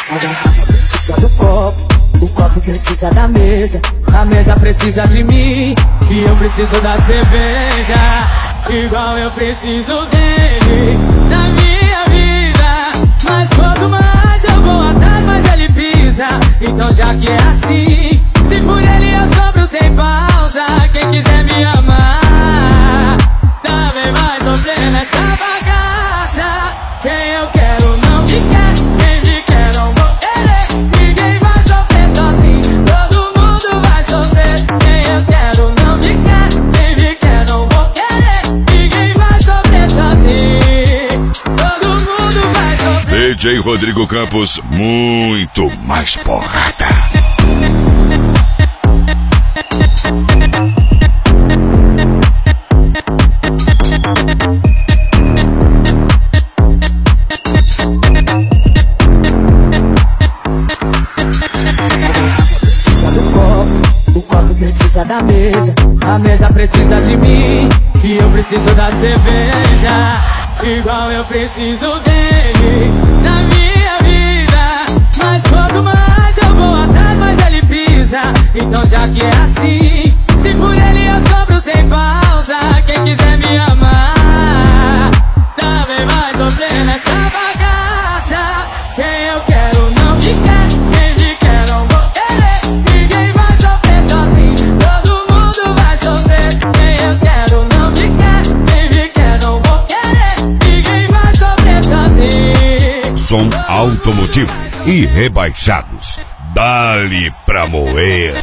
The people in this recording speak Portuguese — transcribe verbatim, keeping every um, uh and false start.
A garrafa precisa do copo, o copo precisa da mesa, a mesa precisa de mim e eu preciso da cerveja, igual eu preciso dele na minha vida. Mas quanto mais eu vou atrás, mais ele pisa. Então já que é assim, se por ele eu sobro sem pausa. Quem quiser me amar também vai sofrer nessa bagaça. Quem eu quero não me quer, quem me quer não vou querer. Ninguém vai sofrer sozinho, todo mundo vai sofrer. Quem eu quero não me quer, quem me quer não vou querer. Ninguém vai sofrer sozinho, todo mundo vai sofrer. D J Rodrigo Campos, muito mais porrada. Precisa da mesa, a mesa precisa de mim e eu preciso da cerveja, igual eu preciso dele na minha vida. Mas quanto mais eu vou atrás, mais ele pisa. Então já que é assim, se por ele eu sobro sem pausa. Quem quiser me amar também vai sofrer nessa bagaça. Quem eu quero não me quer, quem me quer não vou querer. Ninguém vai sofrer sozinho, todo mundo vai sofrer. Quem eu quero não me quer, quem me quer não vou querer. Ninguém vai sofrer sozinho. Som automotivo e rebaixados. Dá-lhe pra moer.